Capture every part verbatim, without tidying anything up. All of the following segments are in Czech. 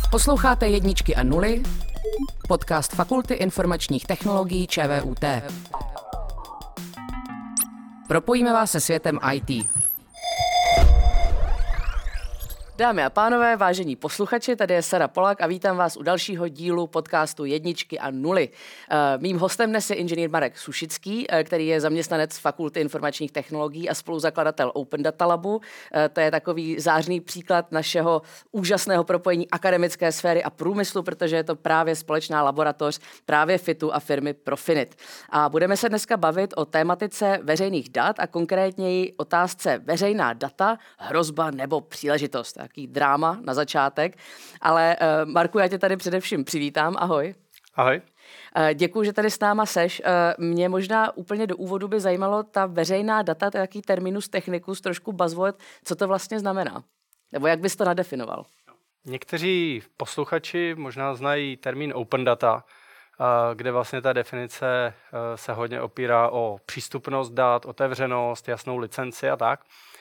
Posloucháte Jedničky a nuly, podcast Fakulty informačních technologií ČVUT. Propojíme vás se světem í té. Dámy a pánové, vážení posluchači, tady je Sara Polák a vítám vás u dalšího dílu podcastu Jedničky a nuly. Mým hostem dnes je inženýr Marek Sušický, který je zaměstnanec Fakulty informačních technologií a spoluzakladatel Open Data Labu. To je takový zářný příklad našeho úžasného propojení akademické sféry a průmyslu, protože je to právě společná laboratoř právě FITu a firmy Profinit. A budeme se dneska bavit o tématice veřejných dat a konkrétněji otázce veřejná data, hrozba nebo příležitost. Taký dráma na začátek, ale uh, Marku, já tě tady především přivítám, ahoj. Ahoj. Uh, děkuji, že tady s náma seš. Uh, mě možná úplně do úvodu by zajímalo ta veřejná data, to je jaký terminus technicus, trošku buzzword, co to vlastně znamená? Nebo jak bys to nadefinoval? Někteří posluchači možná znají termín open data, uh, kde vlastně ta definice uh, se hodně opírá o přístupnost dat, otevřenost, jasnou licenci a tak.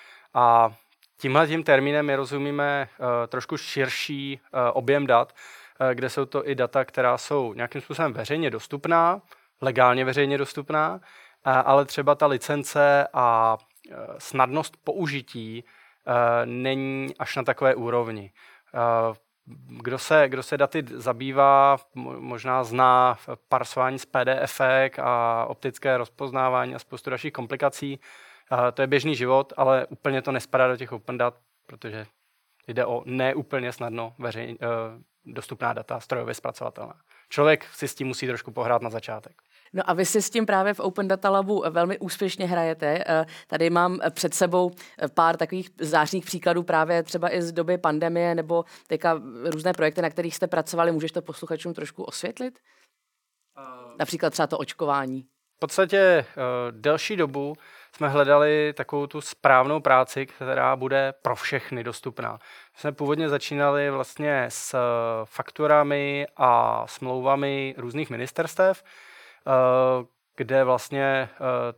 A tímhle tím termínem my rozumíme uh, trošku širší uh, objem dat, uh, kde jsou to i data, která jsou nějakým způsobem veřejně dostupná, legálně veřejně dostupná, uh, ale třeba ta licence a uh, snadnost použití uh, není až na takové úrovni. Uh, kdo se, kdo se daty zabývá, možná zná parsování z P D F ek a optické rozpoznávání a spoustu dalších komplikací. Uh, to je běžný život, ale úplně to nespadá do těch open dat, protože jde o neúplně snadno veřejně uh, dostupná data, strojově zpracovatelná. Člověk si s tím musí trošku pohrát na začátek. No a vy si s tím právě v Open Data Labu velmi úspěšně hrajete. Tady mám před sebou pár takových zářných příkladů právě třeba i z doby pandemie nebo teďka různé projekty, na kterých jste pracovali. Můžeš to posluchačům trošku osvětlit? Uh... Například třeba to očkování. V podstatě uh, delší dobu jsme hledali takovou tu správnou práci, která bude pro všechny dostupná. My jsme původně začínali vlastně s fakturami a smlouvami různých ministerstev, kde vlastně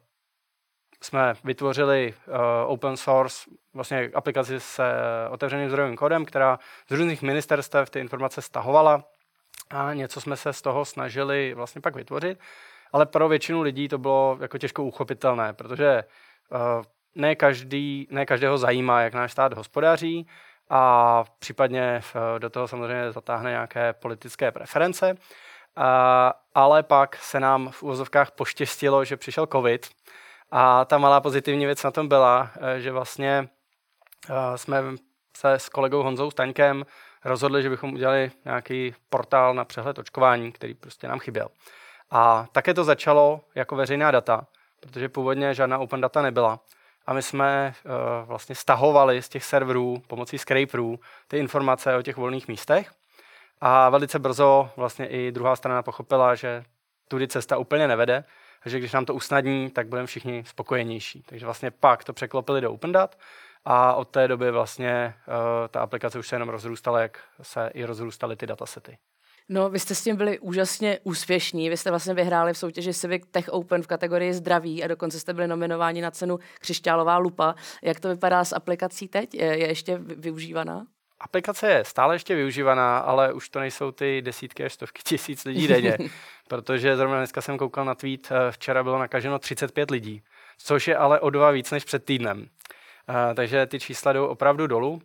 jsme vytvořili open source vlastně aplikaci s otevřeným zdrojovým kódem, která z různých ministerstev ty informace stahovala a něco jsme se z toho snažili vlastně pak vytvořit. Ale pro většinu lidí to bylo jako těžko uchopitelné, protože uh, ne, každý, ne každého zajímá, jak náš stát hospodaří a případně uh, do toho samozřejmě zatáhne nějaké politické preference. Uh, ale pak se nám v uvozovkách poštěstilo, že přišel covid a ta malá pozitivní věc na tom byla, uh, že vlastně uh, jsme se s kolegou Honzou Staňkem rozhodli, že bychom udělali nějaký portál na přehled očkování, který prostě nám chyběl. A také to začalo jako veřejná data, protože původně žádná open data nebyla. A my jsme uh, vlastně stahovali z těch serverů pomocí scraperů ty informace o těch volných místech. A velice brzo vlastně i druhá strana pochopila, že tudy cesta úplně nevede, a že když nám to usnadní, tak budeme všichni spokojenější. Takže vlastně pak to překlopili do open dat a od té doby vlastně uh, ta aplikace už se jenom rozrůstala, jak se i rozrůstaly ty datasety. No, vy jste s tím byli úžasně úspěšní. Vy jste vlastně vyhráli v soutěži Civic Tech Open v kategorii zdraví a dokonce jste byli nominováni na cenu Křišťálová lupa. Jak to vypadá s aplikací teď? Je, je ještě využívaná? Aplikace je stále ještě využívaná, ale už to nejsou ty desítky až stovky tisíc lidí denně, protože zrovna dneska jsem koukal na tweet, včera bylo nakaženo třicet pět lidí, což je ale o dva víc než před týdnem. Takže ty čísla jdou opravdu dolů.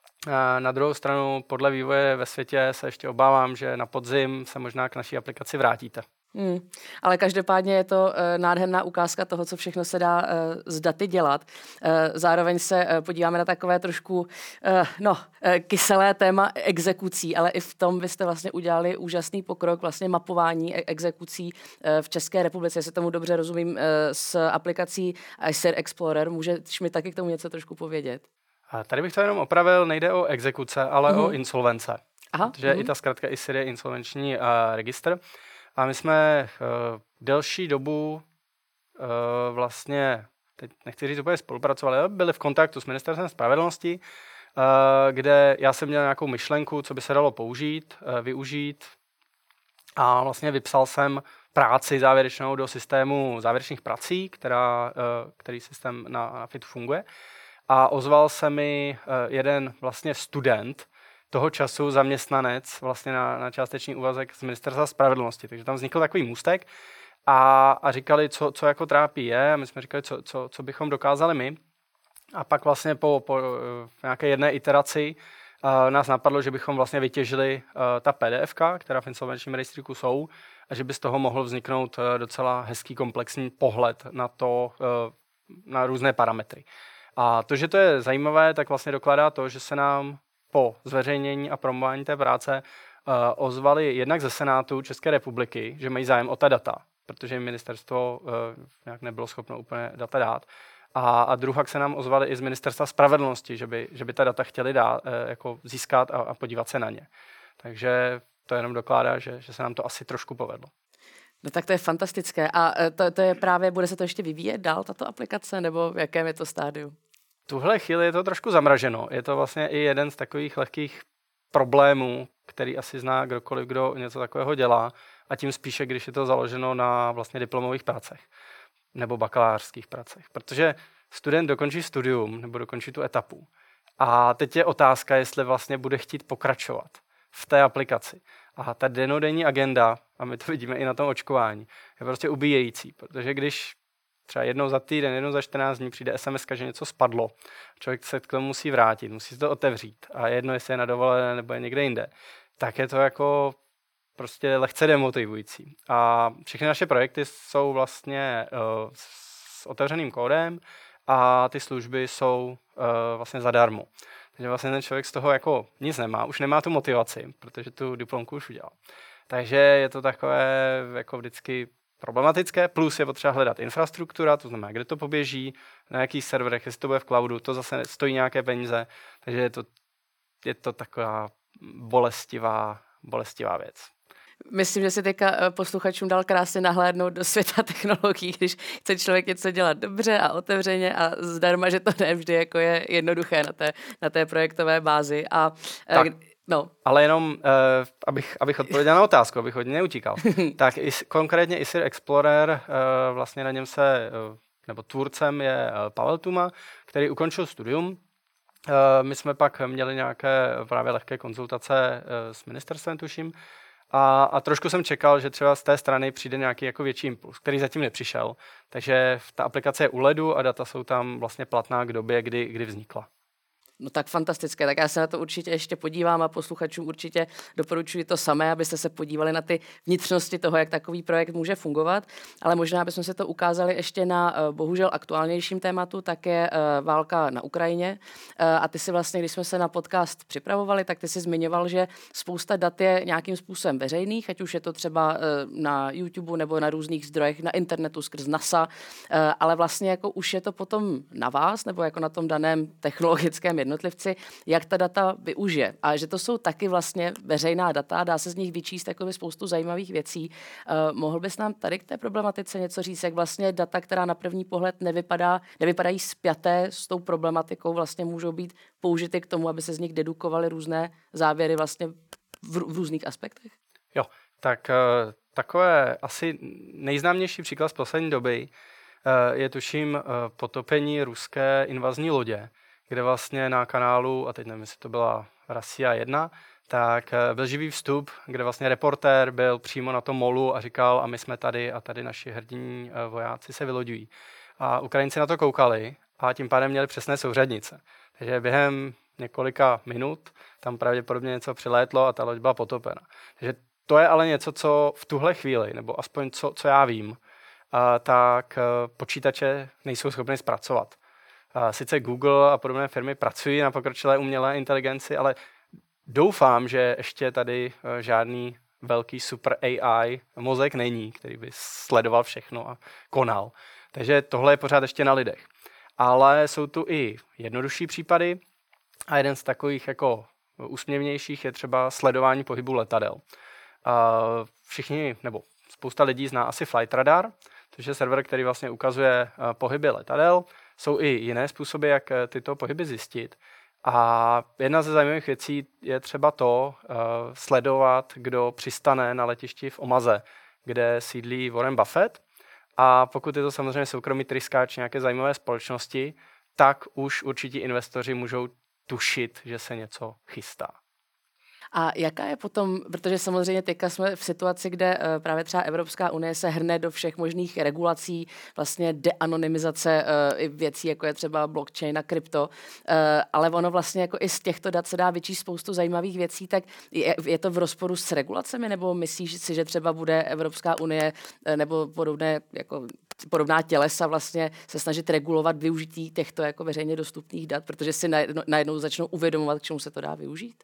Na druhou stranu, podle vývoje ve světě se ještě obávám, že na podzim se možná k naší aplikaci vrátíte. Hmm. Ale každopádně je to uh, nádherná ukázka toho, co všechno se dá uh, s daty dělat. Uh, zároveň se uh, podíváme na takové trošku uh, no, uh, kyselé téma exekucí, ale i v tom vy jste vlastně udělali úžasný pokrok, vlastně mapování e- exekucí uh, v České republice. Jestli tomu dobře rozumím, uh, s aplikací I C E R Explorer. Můžeš mi taky k tomu něco trošku povědět? A tady bych to jenom opravil, nejde o exekuce, ale uh-huh. o insolvence. Aha, protože uh-huh. i ta zkratka I C E R je insolvenční uh, registr. A my jsme uh, delší dobu uh, vlastně, teď nechci říct úplně spolupracovali, ale byli v kontaktu s Ministerstvem spravedlnosti, uh, kde já jsem měl nějakou myšlenku, co by se dalo použít, uh, využít. A vlastně vypsal jsem práci závěrečnou do systému závěrečných prací, která, uh, který systém na, na FITu funguje. A ozval se mi uh, jeden vlastně student, toho času zaměstnanec vlastně na, na částečný úvazek z Ministerstva spravedlnosti. Takže tam vznikl takový můstek a, a říkali, co, co jako trápí je. A my jsme říkali, co, co, co bychom dokázali my. A pak vlastně po, po nějaké jedné iteraci uh, nás napadlo, že bychom vlastně vytěžili uh, ta PDFka, která v insolvenčním rejstříku jsou, a že by z toho mohl vzniknout uh, docela hezký komplexní pohled na to, uh, na různé parametry. A to, že to je zajímavé, tak vlastně dokládá to, že se nám po zveřejnění a promování té práce uh, ozvali jednak ze Senátu České republiky, že mají zájem o ta data, protože jim ministerstvo uh, nějak nebylo schopno úplně data dát. A, a druhak se nám ozvali i z Ministerstva spravedlnosti, že by, že by ta data chtěli dát, uh, jako získat a, a podívat se na ně. Takže to jenom dokládá, že, že se nám to asi trošku povedlo. No tak to je fantastické. A to, to je právě, bude se to ještě vyvíjet dál, tato aplikace, nebo v jakém je to stádiu? V tuhle chvíli je to trošku zamraženo. Je to vlastně i jeden z takových lehkých problémů, který asi zná kdokoliv, kdo něco takového dělá, a tím spíše, když je to založeno na vlastně diplomových pracech nebo bakalářských pracech. Protože student dokončí studium nebo dokončí tu etapu. A teď je otázka, jestli vlastně bude chtít pokračovat v té aplikaci. A ta denodenní agenda, a my to vidíme i na tom očkování, je prostě ubíjející, protože když třeba jednou za týden, jednou za čtrnáct dní přijde es em eska, že něco spadlo, člověk se k tomu musí vrátit, musí se to otevřít a jedno, jestli je na dovolené nebo je někde jinde, tak je to jako prostě lehce demotivující. A všechny naše projekty jsou vlastně uh, s otevřeným kódem a ty služby jsou uh, vlastně zadarmo. Takže vlastně ten člověk z toho jako nic nemá, už nemá tu motivaci, protože tu diplomku už udělal. Takže je to takové jako vždycky problematické, plus je potřeba hledat infrastruktura, to znamená, kde to poběží, na jakých serverech, jestli to bude v cloudu, to zase stojí nějaké peníze, takže je to, je to taková bolestivá, bolestivá věc. Myslím, že si teďka posluchačům dal krásně nahlédnout do světa technologií, když chce člověk něco dělat dobře a otevřeně a zdarma, že to ne vždy jako je jednoduché na té, na té projektové bázi. A, tak, no. Ale jenom, uh, abych, abych odpověděl na otázku, abych hodně neutíkal, tak i, konkrétně I S I R Explorer, uh, vlastně na něm se, uh, nebo tvůrcem je uh, Pavel Tuma, který ukončil studium. Uh, my jsme pak měli nějaké právě lehké konzultace uh, s ministerstvem, tuším, A, a trošku jsem čekal, že třeba z té strany přijde nějaký jako větší impuls, který zatím nepřišel. Takže ta aplikace je u ledu a data jsou tam vlastně platná k době, kdy, kdy vznikla. No tak fantastické, tak já se na to určitě ještě podívám a posluchačům určitě doporučuji to samé, abyste se podívali na ty vnitřnosti toho, jak takový projekt může fungovat, ale možná bychom se to ukázali ještě na bohužel aktuálnějším tématu, tak je válka na Ukrajině. A ty si vlastně, když jsme se na podcast připravovali, tak ty si zmiňoval, že spousta dat je nějakým způsobem veřejných, ať už je to třeba na YouTube nebo na různých zdrojech na internetu skrz NASA, ale vlastně jako už je to potom na vás nebo jako na tom daném technologickém jednotlivci, jak ta data využije. A že to jsou taky vlastně veřejná data, dá se z nich vyčíst takové spoustu zajímavých věcí. Uh, mohl bys nám tady k té problematice něco říct, jak vlastně data, která na první pohled nevypadá, nevypadají spjaté s tou problematikou, vlastně můžou být použity k tomu, aby se z nich dedukovaly různé závěry vlastně v, v různých aspektech? Jo, tak uh, takové asi nejznámější příklad z poslední doby uh, je tuším uh, potopení ruské invazní lodě, kde vlastně na kanálu, a teď nevím, jestli to byla Russia jedna, tak byl živý vstup, kde vlastně reportér byl přímo na tom molu a říkal, a my jsme tady a tady naši hrdinní vojáci se vyloďují. A Ukrajinci na to koukali a tím pádem měli přesné souřadnice. Takže během několika minut tam pravděpodobně něco přilétlo a ta loď byla potopena. Takže to je ale něco, co v tuhle chvíli, nebo aspoň co, co já vím, tak počítače nejsou schopny zpracovat. Sice Google a podobné firmy pracují na pokročilé umělé inteligenci, ale doufám, že ještě tady žádný velký super A I mozek není, který by sledoval všechno a konal. Takže tohle je pořád ještě na lidech. Ale jsou tu i jednodušší případy a jeden z takových jako úsměvnějších je třeba sledování pohybu letadel. Všichni, nebo spousta lidí zná asi Flight Radar, což je server, který vlastně ukazuje pohyby letadel. Jsou i jiné způsoby, jak tyto pohyby zjistit. A jedna ze zajímavých věcí je třeba to uh, sledovat, kdo přistane na letišti v Omaze, kde sídlí Warren Buffett. A pokud je to samozřejmě soukromý tryskáč nějaké zajímavé společnosti, tak už určití investoři můžou tušit, že se něco chystá. A jaká je potom, protože samozřejmě teďka jsme v situaci, kde uh, právě třeba Evropská unie se hrne do všech možných regulací, vlastně deanonymizace uh, i věcí, jako je třeba blockchain a krypto, uh, ale ono vlastně jako i z těchto dat se dá vyčíst spoustu zajímavých věcí, tak je, je to v rozporu s regulacemi, nebo myslíš si, že třeba bude Evropská unie uh, nebo podobné jako podobná tělesa vlastně se snažit regulovat využití těchto jako veřejně dostupných dat, protože si najednou, najednou začnou uvědomovat, k čemu se to dá využít?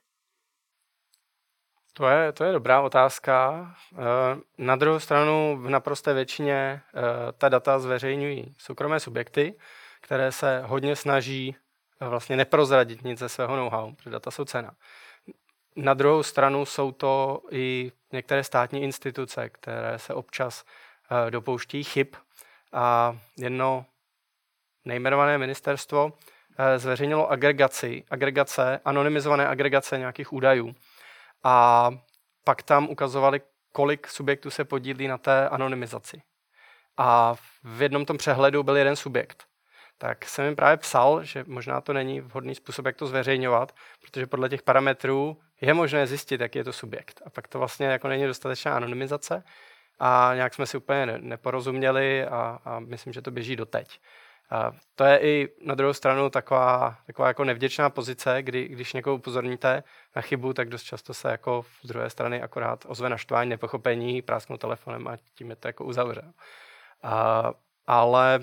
To je, to je dobrá otázka. Na druhou stranu v naprosté většině ta data zveřejňují soukromé subjekty, které se hodně snaží vlastně neprozradit nic ze svého know-how, protože data jsou cenná. Na druhou stranu jsou to i některé státní instituce, které se občas dopouští chyb a jedno nejmenované ministerstvo zveřejnilo agregaci, agregace, anonymizované agregace nějakých údajů. A pak tam ukazovali, kolik subjektů se podílí na té anonymizaci. A v jednom tom přehledu byl jeden subjekt. Tak jsem jim právě psal, že možná to není vhodný způsob, jak to zveřejňovat, protože podle těch parametrů je možné zjistit, jaký je to subjekt. A pak to vlastně jako není dostatečná anonymizace a nějak jsme si úplně neporozuměli a, a myslím, že to běží doteď. A to je i na druhou stranu taková, taková jako nevděčná pozice, kdy když někoho upozorníte na chybu, tak dost často se jako z druhé strany akorát ozve naštvání, nepochopení, prásknou telefonem a tím je to jako uzavřeno. A, ale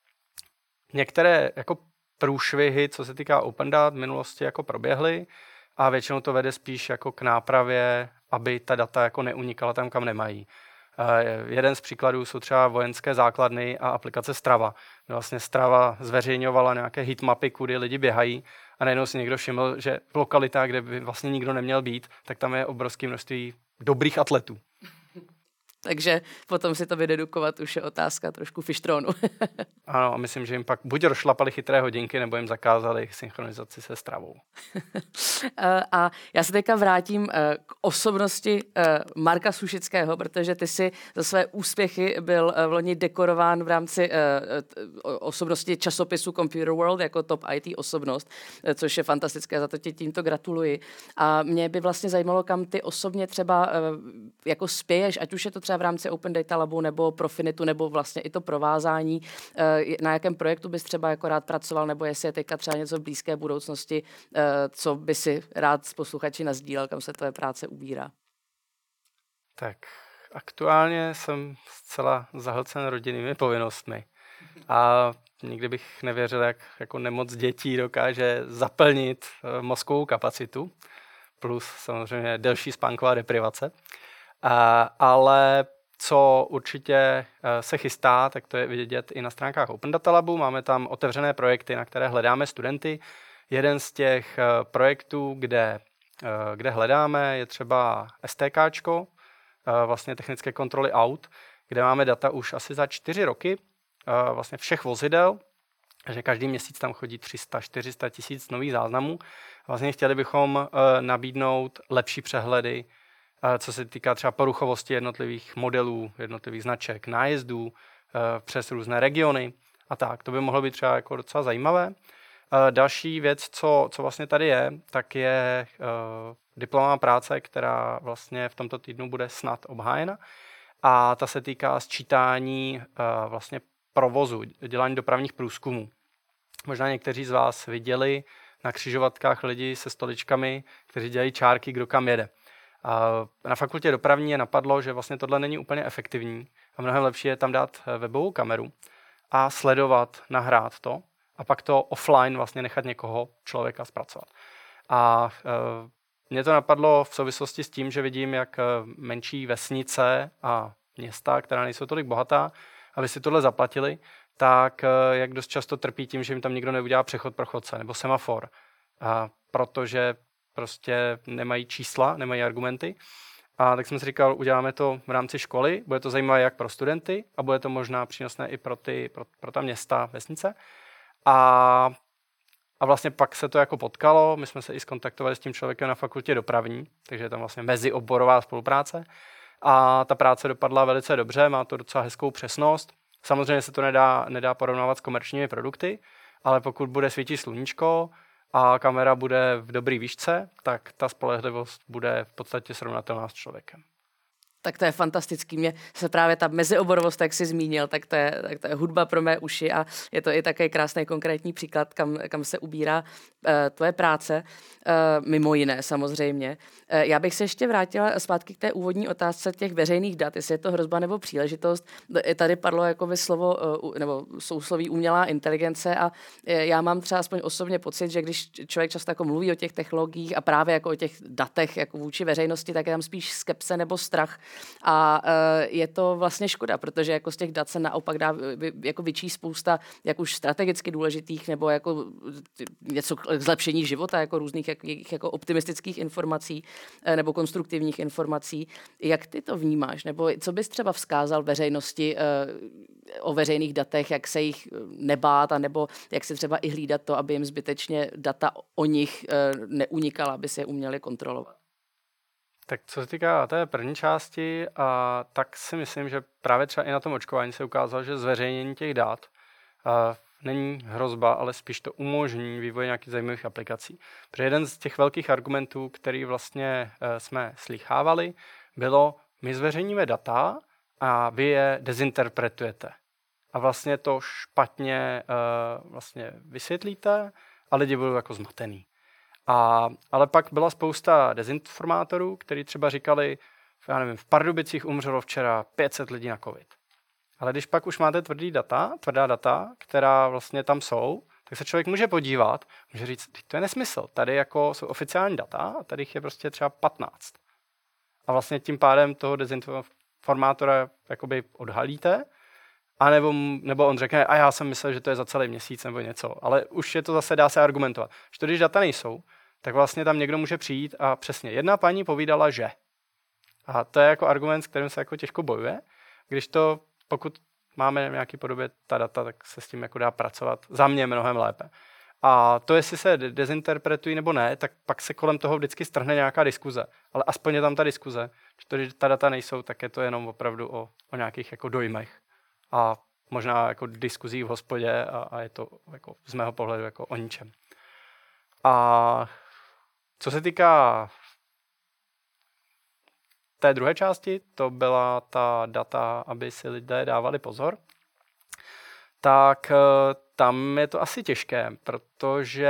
některé jako průšvihy, co se týká open dat, v minulosti jako proběhly a většinou to vede spíš jako k nápravě, aby ta data jako neunikala tam, kam nemají. Uh, jeden z příkladů jsou třeba vojenské základny a aplikace Strava. Vlastně Strava zveřejňovala nějaké heatmapy, kudy lidi běhají a najednou si někdo všiml, že v lokalitách, kde by vlastně nikdo neměl být, tak tam je obrovské množství dobrých atletů. Takže potom si to vydedukovat už je otázka trošku fištronu. Ano, a myslím, že jim pak buď rozšlapali chytré hodinky, nebo jim zakázali synchronizaci se Stravou. A já se teďka vrátím k osobnosti Marka Sušického, protože ty si za své úspěchy byl v loni dekorován v rámci osobnosti časopisu Computer World jako top í té osobnost, což je fantastické, za to ti tímto gratuluji. A mě by vlastně zajímalo, kam ty osobně třeba jako spěješ, ať už je to třeba v rámci Open Data Labu nebo Profinitu, nebo vlastně i to provázání, na jakém projektu bys třeba jako rád pracoval, nebo jestli je teďka třeba něco v blízké budoucnosti, co by si rád s posluchači nasdílel, kam se tvoje práce ubírá. Tak aktuálně jsem zcela zahlcen rodinnými povinnostmi a nikdy bych nevěřil, jak jako nemoc dětí dokáže zaplnit mozkovou kapacitu, plus samozřejmě delší spánková deprivace. A, ale co určitě se chystá, tak to je vidět i na stránkách Open Data Labu. Máme tam otevřené projekty, na které hledáme studenty. Jeden z těch projektů, kde, kde hledáme, je třeba STKčko, vlastně technické kontroly aut, kde máme data už asi za čtyři roky, vlastně všech vozidel, že každý měsíc tam chodí tři sta až čtyři sta tisíc nových záznamů. Vlastně chtěli bychom nabídnout lepší přehledy, co se týká třeba poruchovosti jednotlivých modelů, jednotlivých značek, nájezdů přes různé regiony a tak. To by mohlo být třeba jako docela zajímavé. Další věc, co, co vlastně tady je, tak je uh, diplomová práce, která vlastně v tomto týdnu bude snad obhájena. A ta se týká sčítání uh, vlastně provozu, dělání dopravních průzkumů. Možná někteří z vás viděli na křižovatkách lidi se stoličkami, kteří dělají čárky, kdo kam jede. Uh, na fakultě dopravní je napadlo, že vlastně tohle není úplně efektivní a mnohem lepší je tam dát webovou kameru a sledovat, nahrát to, a pak to offline vlastně nechat někoho, člověka zpracovat. A e, mě to napadlo v souvislosti s tím, že vidím, jak menší vesnice a města, která nejsou tolik bohatá, aby si tohle zaplatili, tak e, jak dost často trpí tím, že jim tam nikdo neudělá přechod pro chodce nebo semafor, a protože prostě nemají čísla, nemají argumenty. A tak jsem si říkal, uděláme to v rámci školy, bude to zajímavé jak pro studenty a bude to možná přínosné i pro, ty, pro, pro ta města, vesnice. A, a vlastně pak se to jako potkalo, my jsme se i skontaktovali s tím člověkem na fakultě dopravní, takže je tam vlastně mezioborová spolupráce a ta práce dopadla velice dobře, má to docela hezkou přesnost. Samozřejmě se to nedá, nedá porovnávat s komerčními produkty, ale pokud bude svítit sluníčko a kamera bude v dobré výšce, tak ta spolehlivost bude v podstatě srovnatelná s člověkem. Tak to je fantastický. Mě se právě ta mezioborovost, jak jsi zmínil, tak to, je, tak to je hudba pro mé uši a je to i také krásný konkrétní příklad, kam, kam se ubírá uh, tvoje práce, uh, mimo jiné samozřejmě. Uh, já bych se ještě vrátila zpátky k té úvodní otázce těch veřejných dat, jestli je to hrozba nebo příležitost. Tady padlo jako slovo, uh, nebo sousloví umělá inteligence a uh, já mám třeba aspoň osobně pocit, že když člověk často jako mluví o těch technologiích a právě jako o těch datech jako vůči veřejnosti, tak je tam spíš skepse nebo strach. A uh, je to vlastně škoda, protože jako z těch dat se naopak dá vy, jako vyčíst spousta jak už strategicky důležitých nebo jako něco k zlepšení života, jako různých jak, jako optimistických informací uh, nebo konstruktivních informací. Jak ty to vnímáš? Nebo co bys třeba vzkázal veřejnosti uh, o veřejných datech, jak se jich nebát, a nebo jak se třeba i hlídat to, aby jim zbytečně data o nich uh, neunikala, aby si je uměli kontrolovat? Tak co se týká té první části, a tak si myslím, že právě třeba i na tom očkování se ukázalo, že zveřejnění těch dat a, není hrozba, ale spíš to umožní vývoj nějakých zajímavých aplikací. Protože jeden z těch velkých argumentů, který vlastně e, jsme slýchávali, bylo, my zveřejníme data a vy je dezinterpretujete. A vlastně to špatně e, vlastně vysvětlíte a lidi budou jako zmatený. A, ale pak byla spousta dezinformátorů, kteří třeba říkali, já nevím, v Pardubicích umřelo včera pět set lidí na covid. Ale když pak už máte tvrdý data, tvrdá data, která vlastně tam jsou, tak se člověk může podívat, může říct, to je nesmysl, tady jako jsou oficiální data a tady jich je prostě třeba patnáct. A vlastně tím pádem toho dezinformátora jakoby odhalíte, a nebo, nebo on řekne, a já jsem myslel, že to je za celý měsíc nebo něco, ale už je to zase, dá se argumentovat. Že to, když data nejsou, tak vlastně tam někdo může přijít a přesně jedna paní povídala, že. A to je jako argument, s kterým se jako těžko bojuje, když to, pokud máme v nějaké podobě ta data, tak se s tím jako dá pracovat za mě mnohem lépe. A to, jestli se dezinterpretují nebo ne, tak pak se kolem toho vždycky strhne nějaká diskuze. Ale aspoň je tam ta diskuze, že když ta data nejsou, tak je to jenom opravdu o, o nějakých jako dojmech. A možná jako diskuzí v hospodě a, a je to jako z mého pohledu jako o ničem. A co se týká té druhé části, to byla ta data, aby si lidé dávali pozor, tak tam je to asi těžké, protože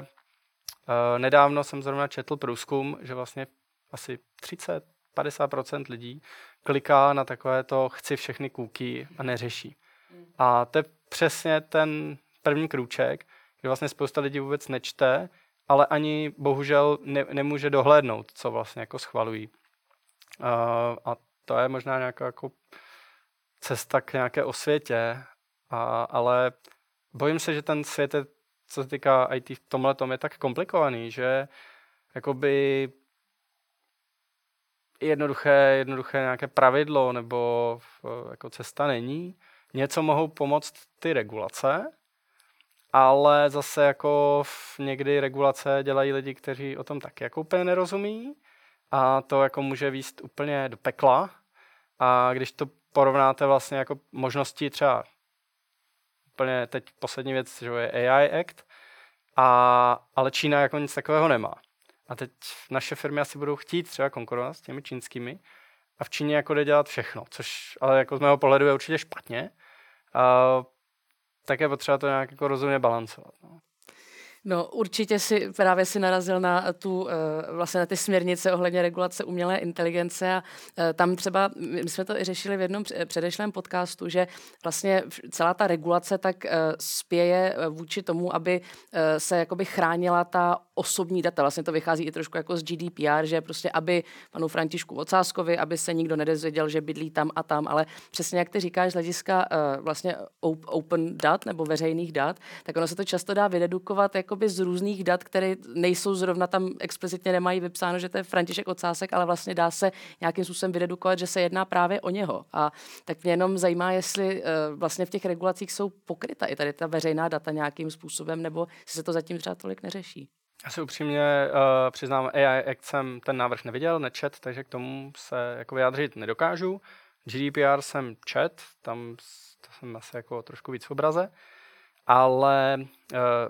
nedávno jsem zrovna četl průzkum, že vlastně asi třicet až padesát procent lidí kliká na takové to chci všechny cookie a neřeší. A to je přesně ten první krůček, kdy vlastně spousta lidí vůbec nečte, ale ani bohužel ne, nemůže dohlédnout, co vlastně jako schvalují. Uh, a to je možná nějaká jako cesta k nějaké osvětě, a, ale bojím se, že ten svět je, co se týká í té v tomhletom, je tak komplikovaný, že jakoby jednoduché, jednoduché nějaké pravidlo nebo jako cesta není. Něco mohou pomoct ty regulace, ale zase jako někdy regulace dělají lidi, kteří o tom taky jako úplně nerozumí a to jako může vést úplně do pekla. A když to porovnáte vlastně jako možnosti třeba úplně teď poslední věc, že je á í Act, a, ale Čína jako nic takového nemá. A teď naše firmy asi budou chtít třeba konkurovat s těmi čínskými a v Číně jako jde dělat všechno, což ale jako z mého pohledu je určitě špatně. A tak je potřeba to nějak jako rozumně balancovat. No. No určitě si právě si narazil na tu vlastně na ty směrnice ohledně regulace umělé inteligence a tam třeba, my jsme to i řešili v jednom předešlém podcastu, že vlastně celá ta regulace tak spěje vůči tomu, aby se jakoby chránila ta osobní data. Vlastně to vychází i trošku jako z G D P R, že prostě aby panu Františku Ocáskovi, aby se nikdo nedozvěděl, že bydlí tam a tam, ale přesně jak ty říkáš z hlediska vlastně open dat nebo veřejných dat, tak ono se to často dá vydedukovat jako z různých dat, které nejsou zrovna tam explicitně nemají vypsáno, že to je František Ocásek, ale vlastně dá se nějakým způsobem vydedukovat, že se jedná právě o něho. A tak mě jenom zajímá, jestli uh, vlastně v těch regulacích jsou pokryta i tady ta veřejná data nějakým způsobem, nebo se to zatím třeba tolik neřeší. Já se upřímně uh, přiznám, á í Act jsem ten návrh neviděl, nečet, takže k tomu se jako vyjádřit nedokážu. G D P R jsem čet, tam to jsem asi jako trošku víc v obraze, ale uh,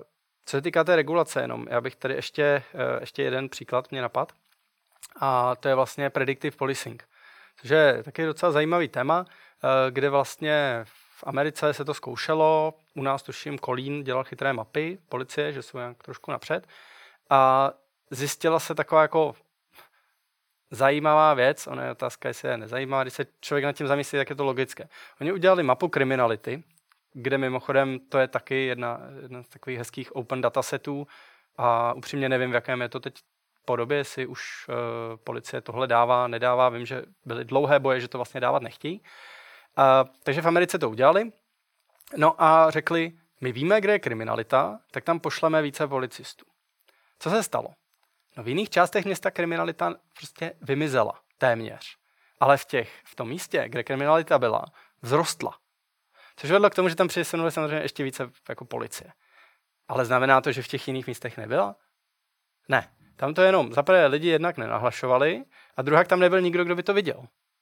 Co se týká té regulace, jenom já bych tady ještě, ještě jeden příklad mě napadl. A to je vlastně predictive policing. Což je taky docela zajímavý téma, kde vlastně v Americe se to zkoušelo, u nás tuším Colín dělal chytré mapy, policie, že jsou nějak trošku napřed. A zjistila se taková jako zajímavá věc, ona je otázka, jestli je nezajímavá, když se člověk nad tím zamyslí, tak je to logické. Oni udělali mapu kriminality, kde mimochodem to je taky jedna, jedna z takových hezkých open datasetů a upřímně nevím, v jakém je to teď podobě, jestli už uh, policie tohle dává, nedává. Vím, že byly dlouhé boje, že to vlastně dávat nechtějí. Uh, takže v Americe to udělali. No a řekli, my víme, kde je kriminalita, tak tam pošleme více policistů. Co se stalo? No v jiných částech města kriminalita prostě vymizela téměř. Ale v těch, v tom místě, kde kriminalita byla, vzrostla. Což vedlo k tomu, že tam přisunuli samozřejmě ještě více jako policie. Ale znamená to, že v těch jiných místech nebyla? Ne. Tam to jenom za prvé lidi jednak nenahlašovali a druhák tam nebyl nikdo, kdo by to viděl.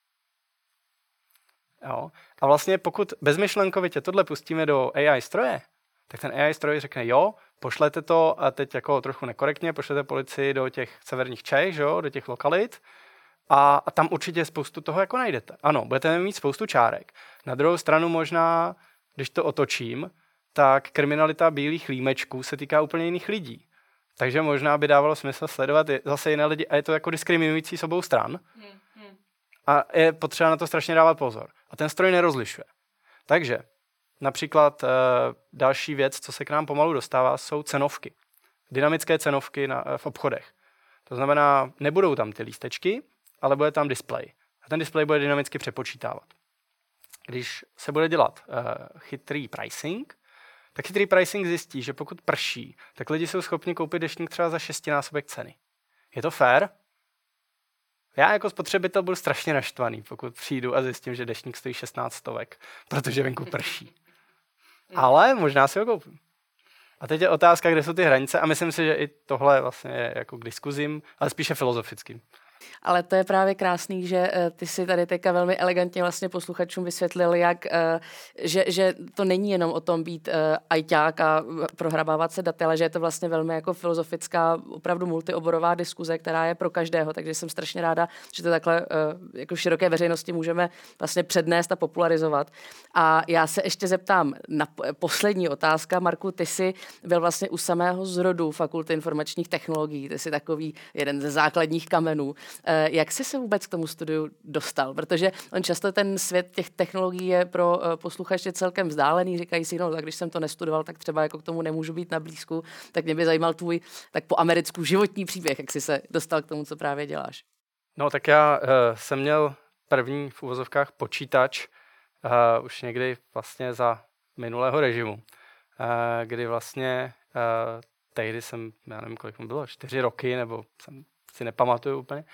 Jo. A vlastně pokud bezmyšlenkovitě tohle pustíme do A I stroje, tak ten A I stroj řekne jo, pošlete to a teď jako trochu nekorektně, pošlete policii do těch severních Čech, jo, do těch lokalit a, a tam určitě spoustu toho jako najdete. Ano, budete mít spoustu čárek. Na druhou stranu možná, když to otočím, tak kriminalita bílých límečků se týká úplně jiných lidí. Takže možná by dávalo smysl sledovat zase jiné lidi a je to jako diskriminující s obou stran. Hmm, hmm. A je potřeba na to strašně dávat pozor. A ten stroj nerozlišuje. Takže například e, další věc, co se k nám pomalu dostává, jsou cenovky. Dynamické cenovky na, v obchodech. To znamená, nebudou tam ty lístečky, ale bude tam displej. A ten displej bude dynamicky přepočítávat. Když se bude dělat e, chytrý pricing, tak chytrý pricing zjistí, že pokud prší, tak lidi jsou schopni koupit deštník třeba za šestinásobek ceny. Je to fair? Já jako spotřebitel budu strašně naštvaný, pokud přijdu a zjistím, že deštník stojí šestnáct stovek, protože venku prší. Ale možná si ho koupím. A teď je otázka, kde jsou ty hranice a myslím si, že i tohle vlastně je jako k diskuzím, ale spíše filozofickým. Ale to je právě krásný, že uh, ty si tady teďka velmi elegantně vlastně posluchačům vysvětlil, jak, uh, že, že to není jenom o tom být uh, ajťák a prohrabávat se daty, ale že je to vlastně velmi jako filozofická, opravdu multioborová diskuze, která je pro každého, takže jsem strašně ráda, že to takhle uh, jako široké veřejnosti můžeme vlastně přednést a popularizovat. A já se ještě zeptám na poslední otázka. Marku, ty jsi byl vlastně u samého zrodu Fakulty informačních technologií, ty jsi takový jeden ze základních kamenů. Jak jsi se vůbec k tomu studiu dostal? Protože on často ten svět těch technologií je pro posluchače celkem vzdálený, říkají si, no tak když jsem to nestudoval, tak třeba jako k tomu nemůžu být na blízku, tak mě by zajímal tvůj tak po americku životní příběh, jak jsi se dostal k tomu, co právě děláš. No tak já uh, jsem měl první v uvozovkách počítač uh, už někdy vlastně za minulého režimu, uh, kdy vlastně uh, tehdy jsem, já nevím, kolik mu bylo, čtyři roky, nebo jsem si nepamatuju úplně,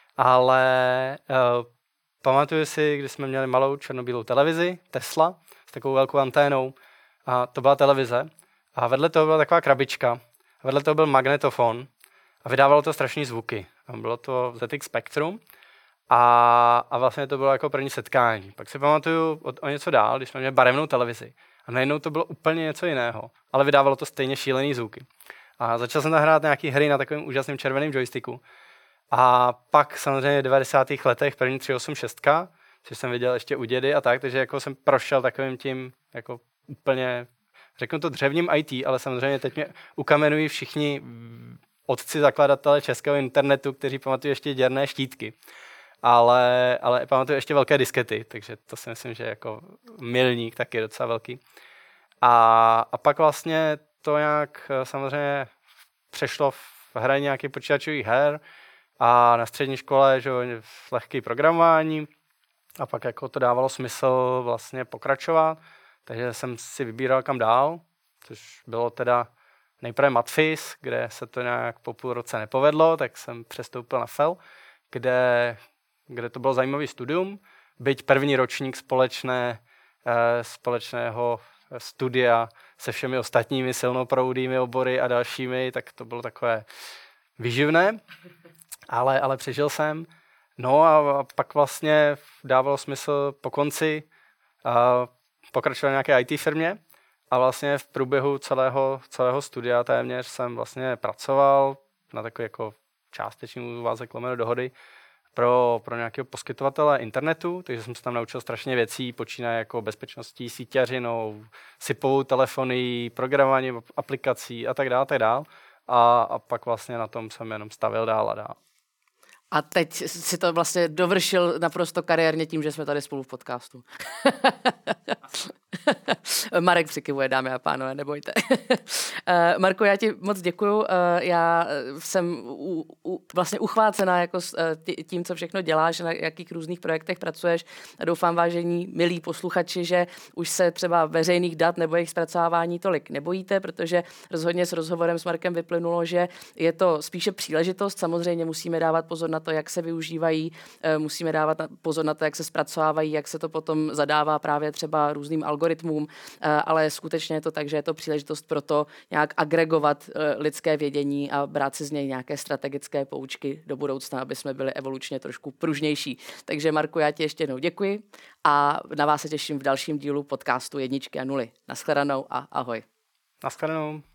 ale uh, pamatuju si, když jsme měli malou černobílou televizi, Tesla, s takovou velkou anténou, a to byla televize, a vedle toho byla taková krabička, a vedle toho byl magnetofon a vydávalo to strašný zvuky. A bylo to Z X Spectrum a, a vlastně to bylo jako první setkání. Pak si pamatuju o, o něco dál, když jsme měli barevnou televizi a najednou to bylo úplně něco jiného, ale vydávalo to stejně šílený zvuky. A začal jsem hrát nějaký hry na takovém úžasném červeném joysticku. A pak samozřejmě v devadesátých letech první tři osm šest, což jsem viděl ještě u dědy a tak, takže jako jsem prošel takovým tím jako úplně, řeknu to dřevním í té, ale samozřejmě teď mě ukamenují všichni otci zakladatelé českého internetu, kteří pamatují ještě děrné štítky. Ale, ale pamatuju ještě velké diskety, takže to si myslím, že je jako milník taky docela velký. A, a pak vlastně to nějak samozřejmě přešlo v hraní nějakých počítačových her a na střední škole, že lehký programování a pak jako to dávalo smysl vlastně pokračovat, takže jsem si vybíral kam dál, což bylo teda nejprve Matfis, kde se to nějak po půl roce nepovedlo, tak jsem přestoupil na F E L, kde, kde to bylo zajímavý studium, byť první ročník společné, eh, společného studia se všemi ostatními silnoproudými obory a dalšími, tak to bylo takové vyživné, ale, ale přežil jsem. No a, a pak vlastně dávalo smysl po konci a pokračovat v nějaké í té firmě A vlastně v průběhu celého, celého studia téměř jsem vlastně pracoval na takový jako částečný úvazek lomeno dohody pro, pro nějakého poskytovatele internetu, takže jsem se tam naučil strašně věcí, počínaje jako bezpečností, síťařinou, sipovou telefonií, programování aplikací a tak dále, tak dále. A, a pak vlastně na tom jsem jenom stavil dál a dál. A teď si to vlastně dovršil naprosto kariérně tím, že jsme tady spolu v podcastu. Marek přikivuje, dámy a pánové, nebojte. Marko, já ti moc děkuju. Já jsem u, u, vlastně uchvácená jako tím, co všechno děláš, na jakých různých projektech pracuješ. A doufám, vážení milí posluchači, že už se třeba veřejných dat nebo jejich zpracovávání tolik nebojíte, protože rozhodně s rozhovorem s Markem vyplynulo, že je to spíše příležitost. Samozřejmě musíme dávat pozor na to, jak se využívají, musíme dávat pozor na to, jak se zpracovávají, jak se to potom zadává právě třeba různým algoritmům, ale skutečně je to tak, že je to příležitost pro to nějak agregovat lidské vědění a brát si z něj nějaké strategické poučky do budoucna, aby jsme byli evolučně trošku pružnější. Takže Marku, já ti ještě jednou děkuji a na vás se těším v dalším dílu podcastu Jedničky a nuly. Naschledanou a ahoj. Naschledanou.